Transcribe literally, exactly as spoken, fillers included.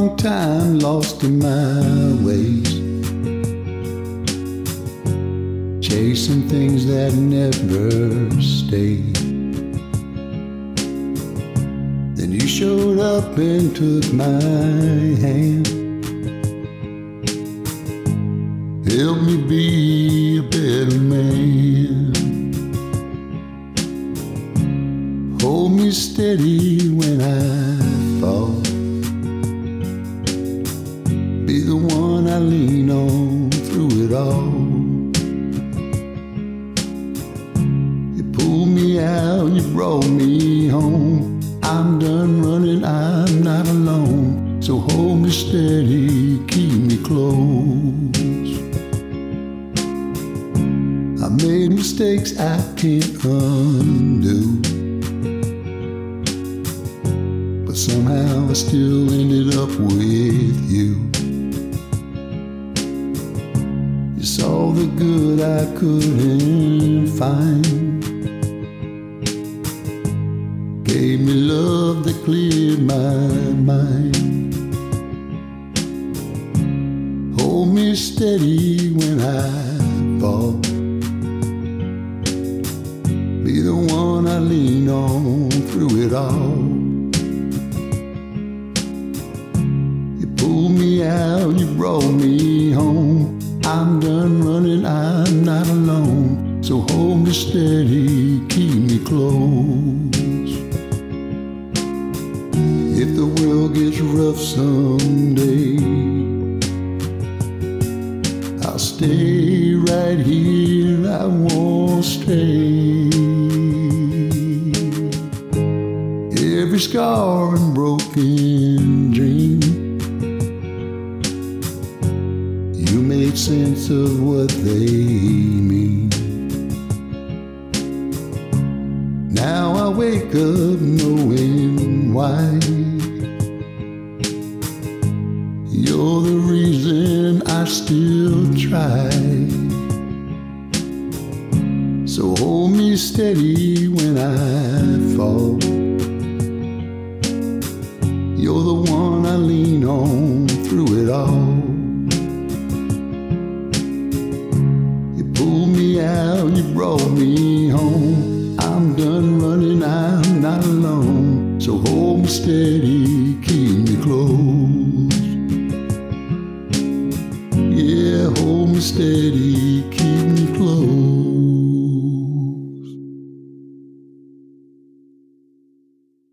long time lost in my ways, chasing things that never stayed. Then you showed up and took my hand, help me be a better man. Hold me steady when I fall, be the one I lean on through it all. You pulled me out, you brought me home. I'm done running, I'm not alone. So hold me steady, keep me close. I made mistakes I can't undo, but somehow I still ended up with you. You saw the good I couldn't find, gave me love that cleared my mind. Hold me steady when I fall, be the one I lean on through it all. You pulled me out, you brought me home. I'm done running, I'm not alone. So hold me steady, keep me close. If the world gets rough someday, I'll stay right here, I won't stray. Every scar and broken dream, you made sense of what they mean. Now I wake up knowing why. You're the reason I still try. So hold me steady when I fall. You're the one I lean on through it all. You pulled me out, you brought me home. I'm done running, I'm not alone. So hold me steady, keep me close. Yeah, hold me steady, keep me close.